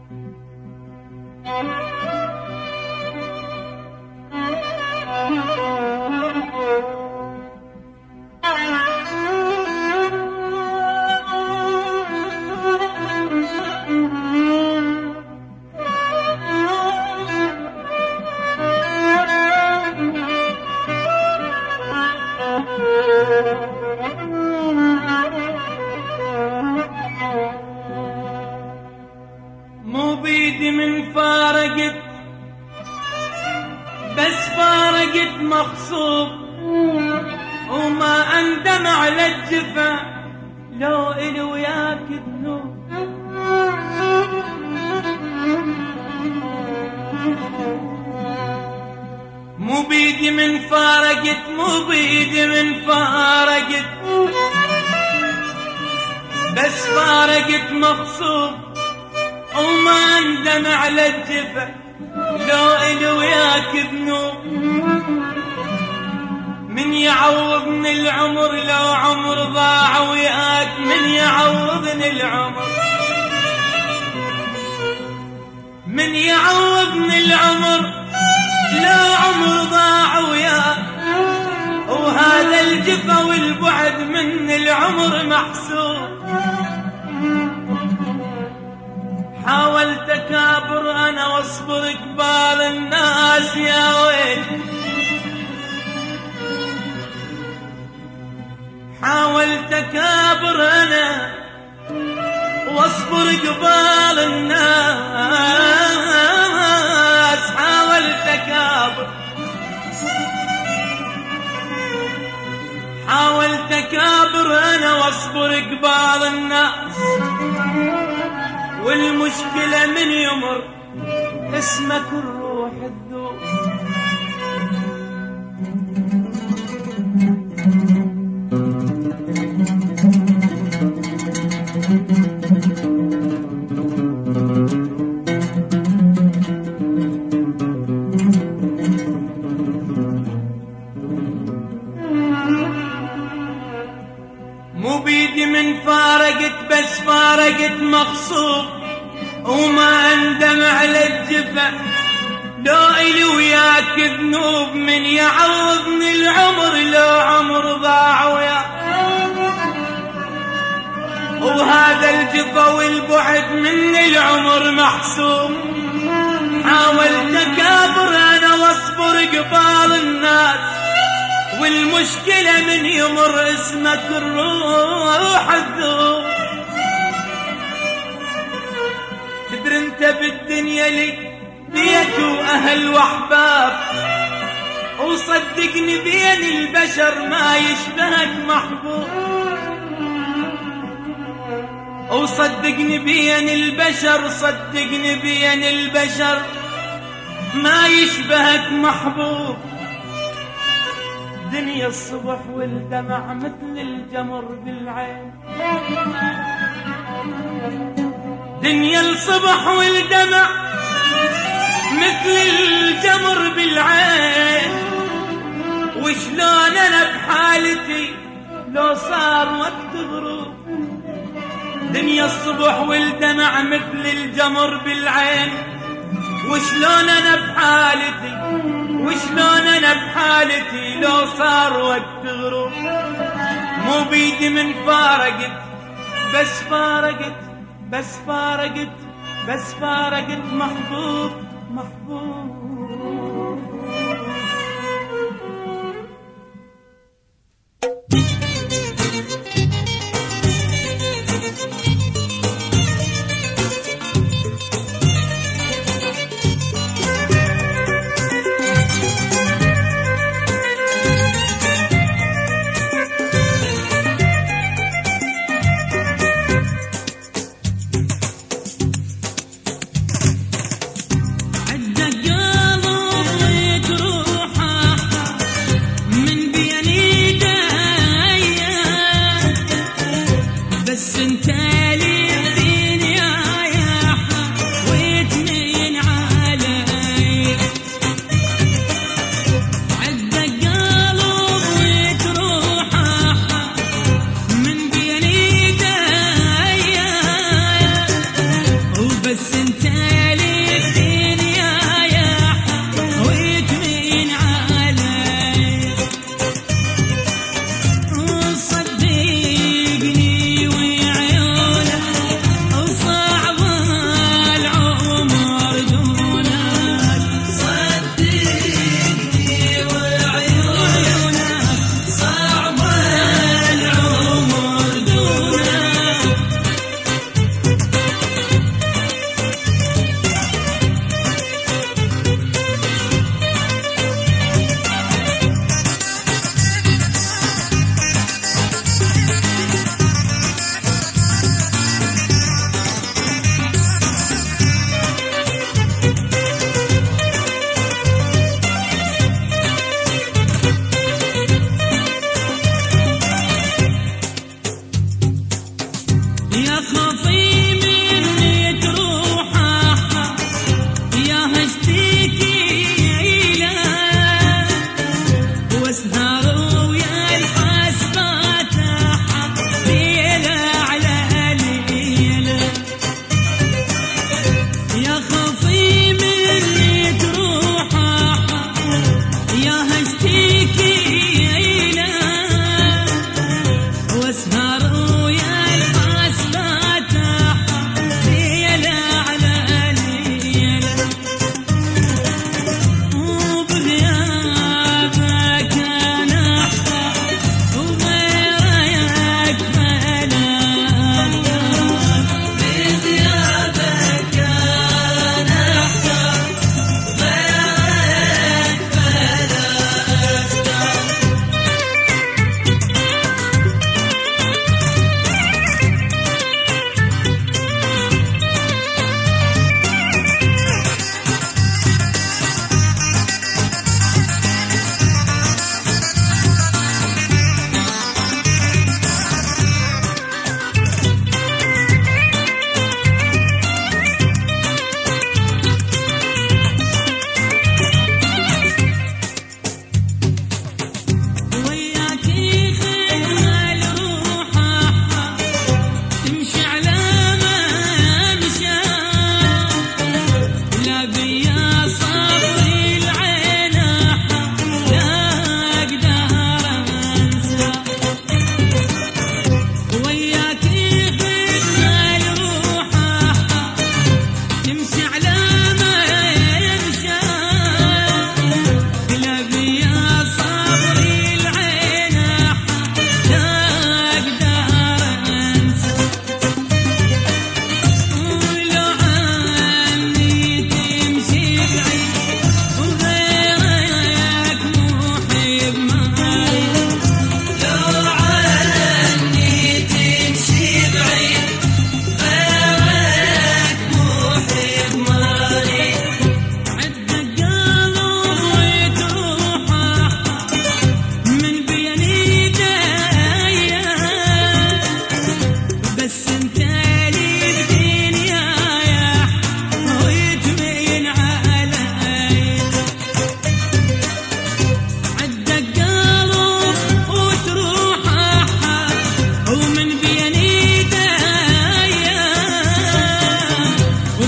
مو بيدي من فارقت، بس فارقت مغصوب، وما اندم على الجفا لو إلي وياك ذنوب. مو بيدي من فارقت، مو بيدي من فارقت، بس فارقت مغصوب، وما اندم على الجفا لو إلي وياك ذنوب. من يعوضني العمر لو عمر ضاع وياك، من يعوضني العمر، من يعوضني العمر لو عمر ضاع وياك. وهذا الجفا والبعد من العمر محسوب. حاولت اكابر انا واصبر قبال الناس يا ويل، حاولت اكابر انا واصبر قبال الناس، حاولت اكابر، حاولت اكابر انا واصبر قبال الناس. والمشكلة من يمر اسمك الروح الذوب. مو بيدي من فارقت، بس فارقت مغصوب، وما اندم على الجفا لو إلي وياك ذنوب. من يعوضني العمر لو عمر ضاع وياك. وهذا الجفا والبعد من العمر محسوب. حاولت اكابر انا واصبر قبال الناس. والمشكلة من يمر اسمك الروح الذوب. تدري انت بالدنيا لي بيت واهل واحباب، وصدقني بين البشر ما يشبهك محبوب. وصدقني بين البشر، صدقني بين البشر ما يشبهك محبوب. دنيا الصبح والدمع مثل الجمر بالعين، دنيا الصبح والدمع مثل الجمر بالعين. وشلون انا بحالتي لو صار وقت غروب. دنيا الصبح والدمع مثل الجمر بالعين. وشلون انا بحالتي، وشلون انا بحالتي لو صار وقت غروب. مو بيدي من فارقت، بس فارقت، بس فارقت، بس فارقت محبوب، محبوب. عدك قلبي تروح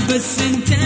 بس انت